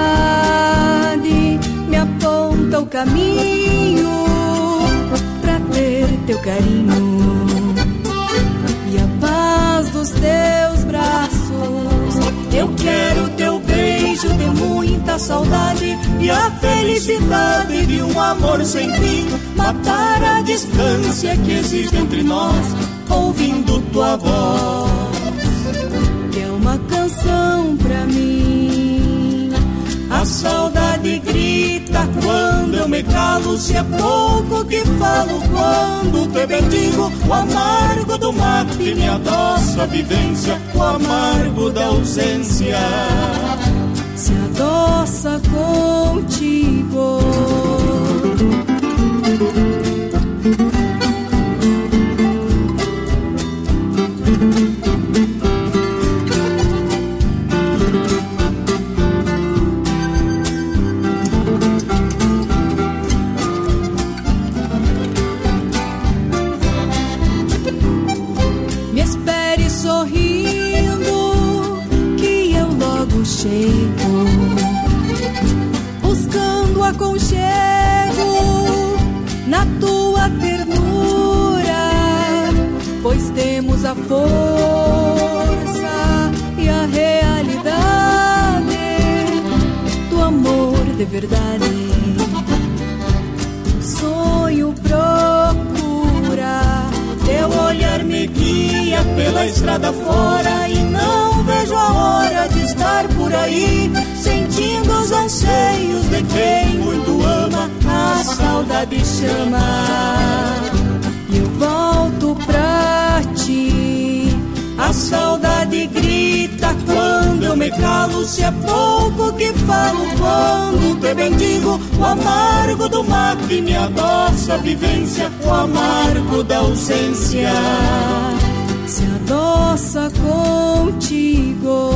S6: me aponta o caminho pra ter teu carinho e a paz dos teus braços. Eu quero teu beijo de muita saudade e a felicidade de um amor sem fim. Matar a distância que existe entre nós, ouvindo tua voz, que é uma canção pra mim. A saudade grita quando eu me calo, se é pouco que falo quando te bendigo. O amargo do mate me adoça a vivência, o amargo da ausência se adoça contigo. Me espere sorrindo que eu logo chego, buscando aconchego na tua ternura, pois temos a força e a realidade do amor de verdade. O sonho procura, teu olhar me guia pela estrada fora, e não vejo a hora de estar por aí, sentindo os anseios de quem muito ama. A saudade chama e eu volto pra ti. A saudade grita quando eu me calo, se é pouco que falo quando te bendigo. O amargo do mate me adoça a vivência, o amargo da ausência se adoça contigo.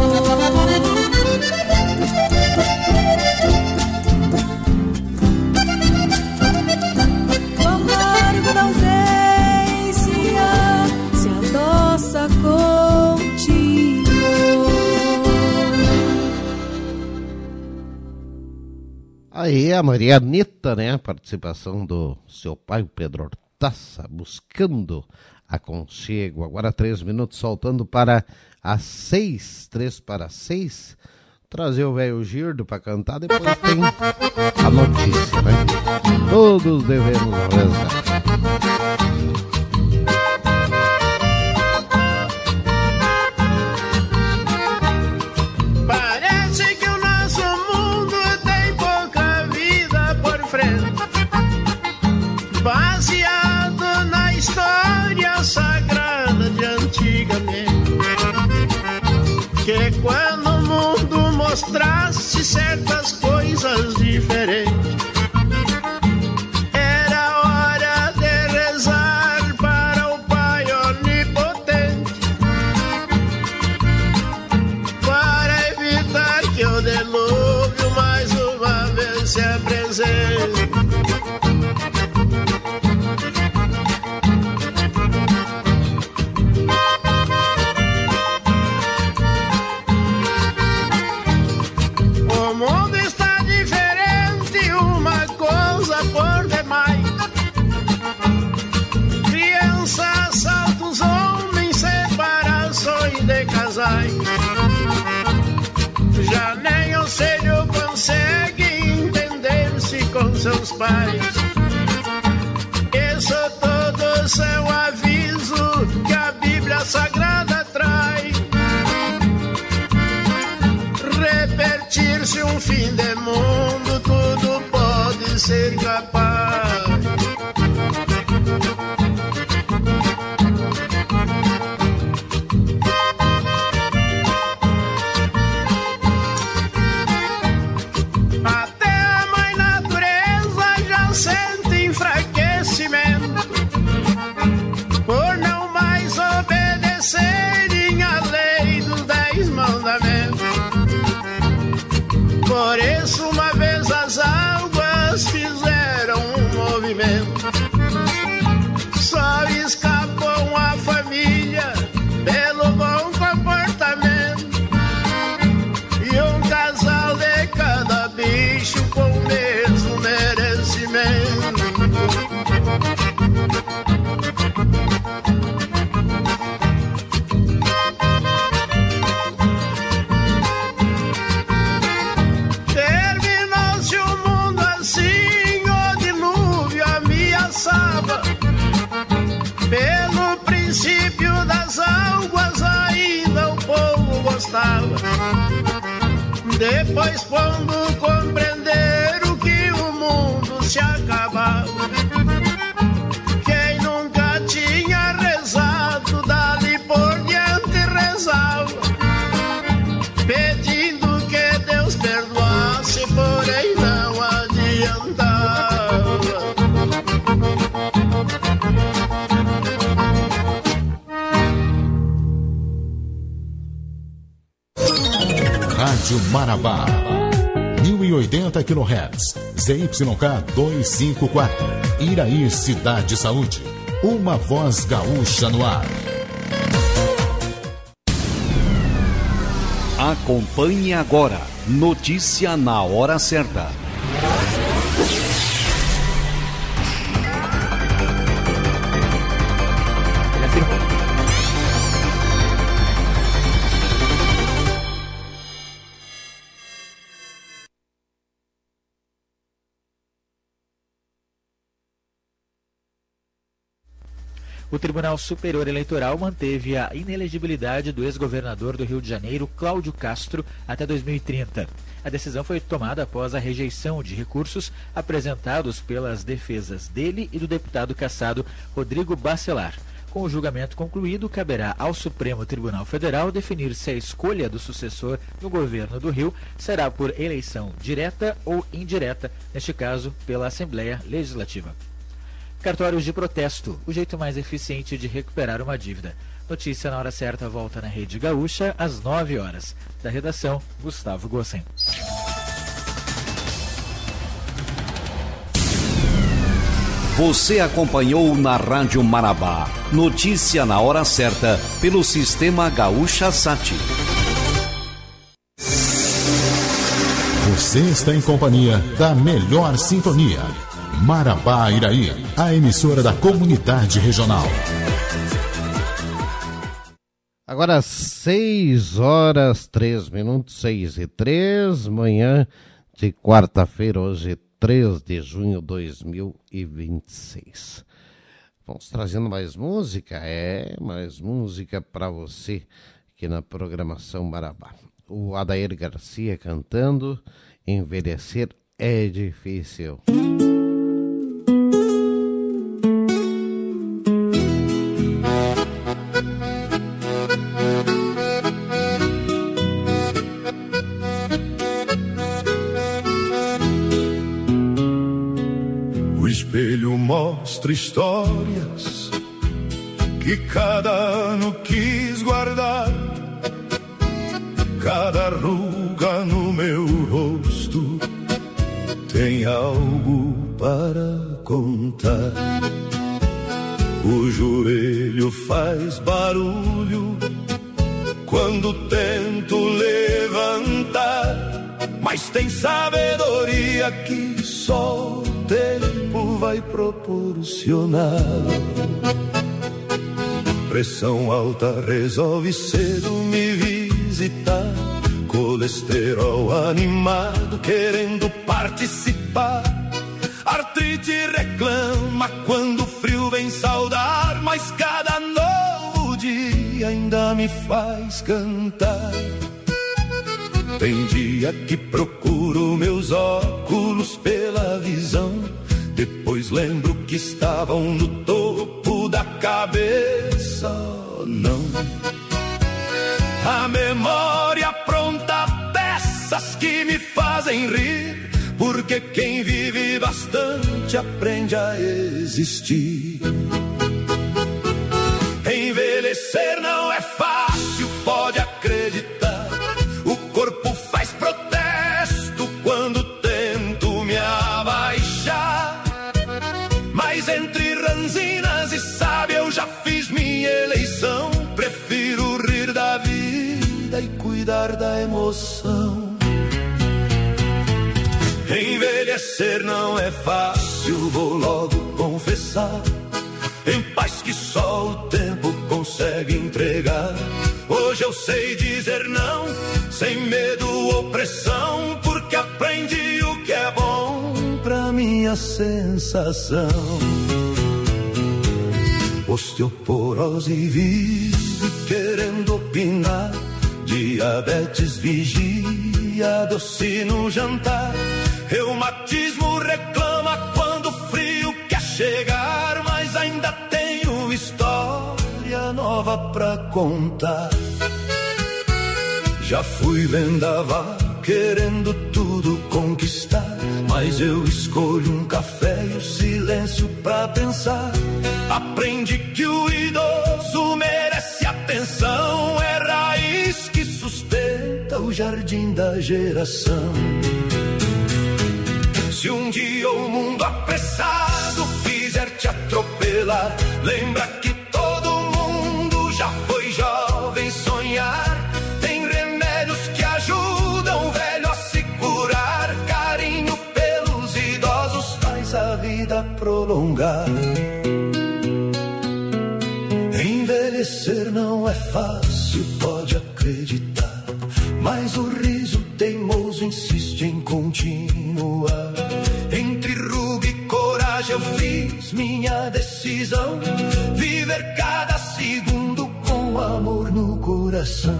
S6: O amargo da ausência se adoça contigo.
S17: Aí a Maria Anitta, né? A participação do seu pai, o Pedro Hortaça, Buscando Aconchego. Agora três minutos, saltando para as seis, três para seis. Trazer o velho Girdo para cantar, depois tem a notícia, né? Todos devemos rezar.
S7: Parece que o nosso mundo tem pouca vida por frente, baseado na história sagrada de antigamente, que quando o mundo mostrasse certas coisas diferentes, era hora de rezar para o Pai Onipotente, para evitar que o dilúvio mais uma vez se apresente. O mundo está diferente, uma coisa por demais. Criança assalta os homens, separações de casais. Janela com seus pais. Isso tudo é um aviso que a Bíblia Sagrada traz. Repetir-se um fim de mundo, tudo pode ser capaz. Até a mãe natureza já sente enfraquecimento por não mais obedecerem a lei dos dez mandamentos. Por isso uma vez as águas fizeram um movimento. Só escapou a família pelo bom comportamento e um casal de cada bicho com o mesmo merecimento. Terminou-se o mundo assim, o dilúvio ameaçava. Pelo princípio das águas ainda o povo gostava. Depois, quando compreenderam que o mundo se acabava, quem nunca tinha rezado, dali por diante rezava, pedindo que Deus perdoasse, porém não adiantava.
S8: Rádio Marabá, mil e oitenta quilohertz, Z Y K duzentos e cinquenta e quatro, Iraí, Cidade Saúde. Uma voz gaúcha no ar.
S13: Acompanhe agora, notícia na hora certa.
S9: O Tribunal Superior Eleitoral manteve a inelegibilidade do ex-governador do Rio de Janeiro, Cláudio Castro, até dois mil e trinta. A decisão foi tomada após a rejeição de recursos apresentados pelas defesas dele e do deputado cassado Rodrigo Bacelar. Com o julgamento concluído, caberá ao Supremo Tribunal Federal definir se a escolha do sucessor no governo do Rio será por eleição direta ou indireta, neste caso pela Assembleia Legislativa. Cartórios de protesto, o jeito mais eficiente de recuperar uma dívida. Notícia na hora certa volta na Rede Gaúcha às nove horas. Da redação, Gustavo Gossen.
S13: Você acompanhou na Rádio Marabá, notícia na hora certa, pelo Sistema Gaúcha Sat.
S8: Você está em companhia da melhor sintonia. Marabá Iraí, a emissora da comunidade regional.
S17: Agora seis horas, três minutos, seis e três, manhã de quarta-feira, hoje três de junho de dois mil e vinte e seis. Vamos trazendo mais música, é, mais música para você aqui na programação Marabá. O Adair Garcia cantando Envelhecer é Difícil.
S23: Espelho mostra histórias que cada ano quis guardar. Cada ruga no meu rosto tem algo para contar. O joelho faz barulho quando tento levantar, mas tem sabedoria que só tempo vai proporcionar. Pressão alta resolve cedo me visitar. Colesterol animado querendo participar. quando o frio vem saudar, mas cada novo dia ainda me faz cantar. Tem dia que procuro meus óculos pela visão, depois lembro que estavam no topo da cabeça. Não, a memória pronta peças que me fazem rir, porque quem vive bastante aprende a existir. Envelhecer não é fácil, pode acreditar. O corpo faz protesto quando tento me abaixar. Mas entre ranzinas e sábia eu já fiz minha eleição. Prefiro rir da vida e cuidar da emoção. Envelhecer não é fácil, vou logo confessar. Em paz que só o tempo consegue entregar. Hoje eu sei dizer não, sem medo ou pressão, porque aprendi o que é bom pra minha sensação. Osteoporose vive querendo opinar, diabetes vigia, doce no jantar. Reumatismo reclama quando o frio quer chegar, mas ainda tenho história nova pra contar. Já fui vendaval querendo tudo conquistar, mas eu escolho um café e o silêncio pra pensar. Aprendi que o idoso merece atenção, é raiz que sustenta o jardim da geração. Se um dia o mundo apressado quiser te atropelar, lembra que todo mundo já foi jovem sonhar. Tem remédios que ajudam o velho a se curar. Carinho pelos idosos faz a vida prolongar. Envelhecer não é fácil, pode acreditar, mas o riso teimoso insiste em continuar. Entre ruga e coragem eu fiz minha decisão, viver cada segundo com amor no coração.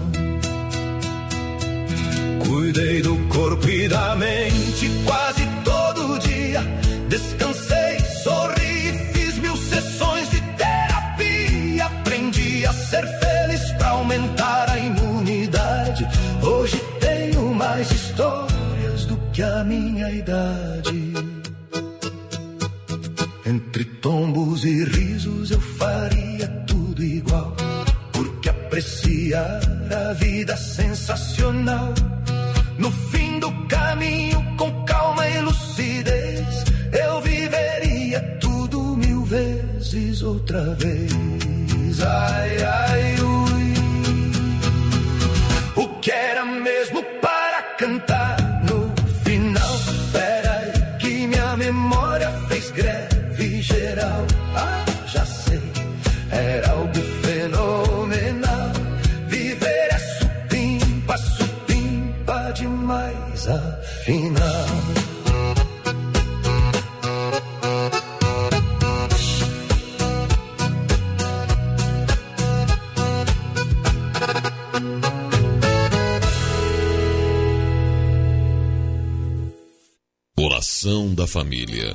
S23: Cuidei do corpo e da mente quase todo dia, descansei, sorri, fiz mil sessões de terapia. Aprendi a ser feliz pra aumentar a imunidade. Hoje tenho mais histórias do que a minha idade. Entre tombos e risos eu faria tudo igual, porque apreciar a vida sensacional. No fim do caminho, com calma e lucidez, eu viveria tudo mil vezes outra vez. Ai, ai, ui. O que era mesmo para cantar no final? Peraí que minha memória fez greve geral. Ah, já sei, era algo fenomenal. Viver é supimpa, supimpa demais afinal.
S4: Oração da família.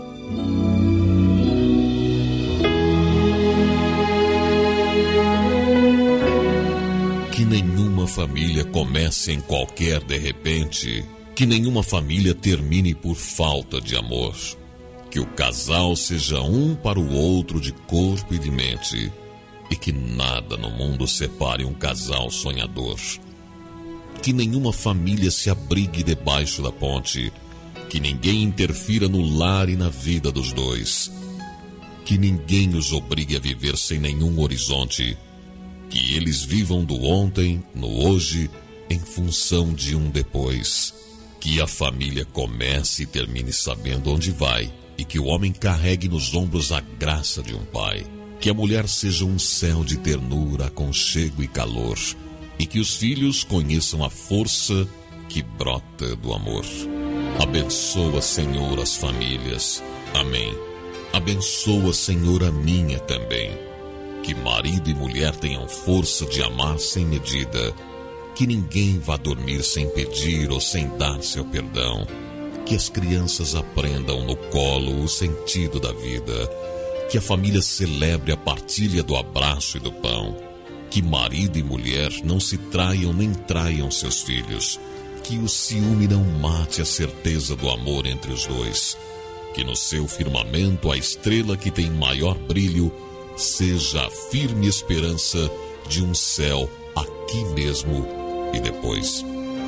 S4: Que nenhuma família comece em qualquer de repente, que nenhuma família termine por falta de amor, que o casal seja um para o outro de corpo e de mente, e que nada no mundo separe um casal sonhador. Que nenhuma família se abrigue debaixo da ponte, que ninguém interfira no lar e na vida dos dois, que ninguém os obrigue a viver sem nenhum horizonte, que eles vivam do ontem, no hoje, em função de um depois, que a família comece e termine sabendo onde vai, e que o homem carregue nos ombros a graça de um pai, que a mulher seja um céu de ternura, aconchego e calor, e que os filhos conheçam a força que brota do amor. Abençoa, Senhor, as famílias. Amém. Abençoa Abençoa, Senhor, a minha também. Que marido e mulher tenham força de amar sem medida. Que ninguém vá dormir sem pedir ou sem dar seu perdão. Que as crianças aprendam no colo o sentido da vida. Que a família celebre a partilha do abraço e do pão. Que marido e mulher não se traiam nem traiam seus filhos. Que o ciúme não mate a certeza do amor entre os dois. Que no seu firmamento a estrela que tem maior brilho seja a firme esperança de um céu aqui mesmo e depois.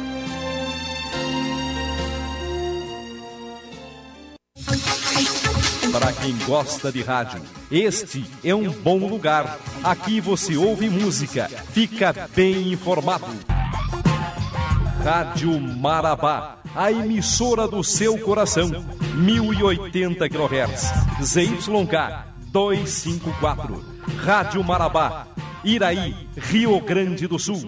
S14: Para quem gosta de rádio, este é um bom lugar. Aqui você ouve música, fica bem informado. Rádio Marabá, a emissora do seu coração, mil e oitenta quilohertz, Z Y K duzentos e cinquenta e quatro. Rádio Marabá, Iraí, Rio Grande do Sul.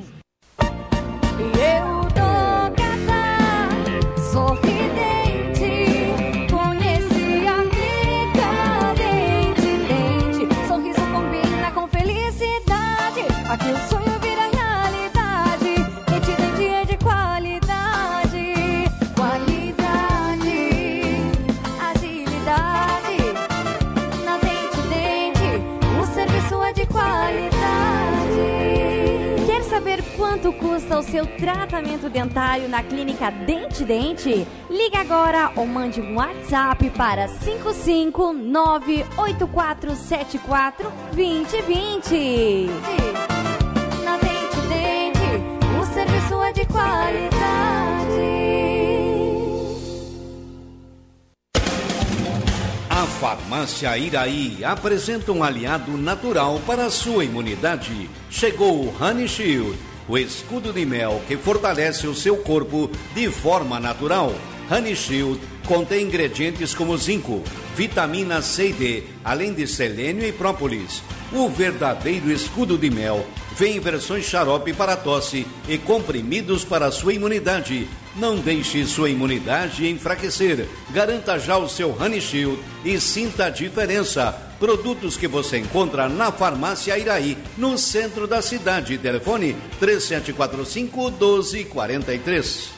S6: Eu tô gata, sorridente, conheci a rica dente, dente. Sorriso combina com felicidade, aqui o sonho vira realidade. Dente, dente é de qualidade, qualidade, agilidade. Na dente, dente, o serviço é de qualidade. Quer saber quanto custa o seu tratamento dentário na clínica Dente Dente? Ligue agora ou mande um WhatsApp para cinco cinco nove oito quatro sete quatro dois zero dois zero. Na Dente Dente, o serviço é de qualidade.
S13: A Farmácia Iraí apresenta um aliado natural para a sua imunidade. Chegou o Honey Shield, o escudo de mel que fortalece o seu corpo de forma natural. Honey Shield contém ingredientes como zinco, vitamina C e D, além de selênio e própolis. O verdadeiro escudo de mel vem em versões xarope para tosse e comprimidos para a sua imunidade. Não deixe sua imunidade enfraquecer. Garanta já o seu Honey Shield e sinta a diferença. Produtos que você encontra na Farmácia Iraí, no centro da cidade. Telefone três sete quatro cinco, um dois quatro três.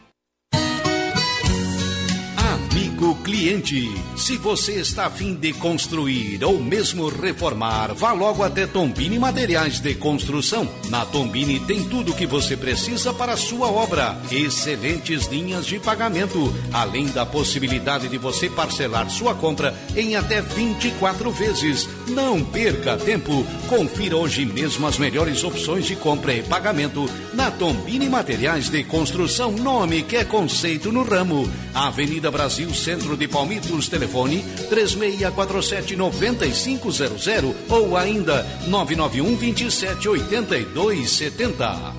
S13: Amigo cliente, se você está a fim de construir ou mesmo reformar, vá logo até Tombini Materiais de Construção. Na Tombini tem tudo o que você precisa para a sua obra. Excelentes linhas de pagamento, além da possibilidade de você parcelar sua compra em até vinte e quatro vezes. Não perca tempo, confira hoje mesmo as melhores opções de compra e pagamento na Tombini Materiais de Construção, nome que é conceito no ramo. Avenida Brasil, Centro de Palmitos, telefone três seis quatro sete nove cinco zero zero ou ainda nove nove um, dois sete oito dois sete zero.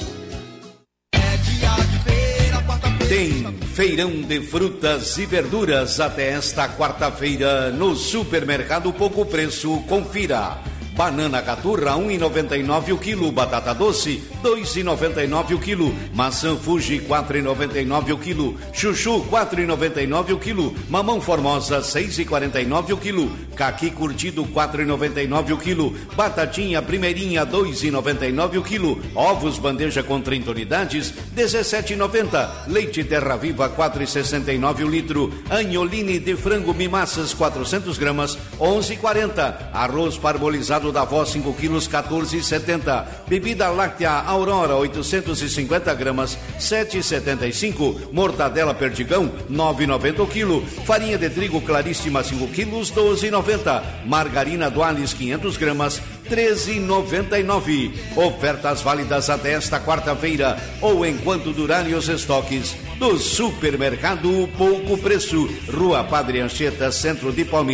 S13: Tem feirão de frutas e verduras até esta quarta-feira no Supermercado Pouco Preço. Confira. Banana caturra um real e noventa e nove centavos o quilo, batata doce dois reais e noventa e nove centavos o quilo, maçã Fuji quatro reais e noventa e nove centavos o quilo, chuchu quatro reais e noventa e nove centavos o quilo, mamão formosa seis reais e quarenta e nove centavos o quilo, caqui curtido quatro reais e noventa e nove centavos o quilo, batatinha primeirinha dois reais e noventa e nove centavos o quilo, ovos bandeja com trinta unidades dezessete reais e noventa centavos, leite Terra Viva quatro reais e sessenta e nove centavos o litro, anholine de frango mimassas quatrocentas gramas onze reais e quarenta centavos, arroz parbolizado da avó cinco quilos quatorze reais e setenta centavos, bebida láctea Aurora oitocentas e cinquenta gramas sete reais e setenta e cinco centavos, mortadela Perdigão nove reais e noventa centavos o quilo, farinha de trigo Claríssima cinco quilos doze reais e noventa centavos, margarina Duales quinhentas gramas treze reais e noventa e nove centavos. Ofertas válidas até esta quarta-feira ou enquanto durarem os estoques do Supermercado Pouco Preço, Rua Padre Anchieta, Centro de Palmeiras.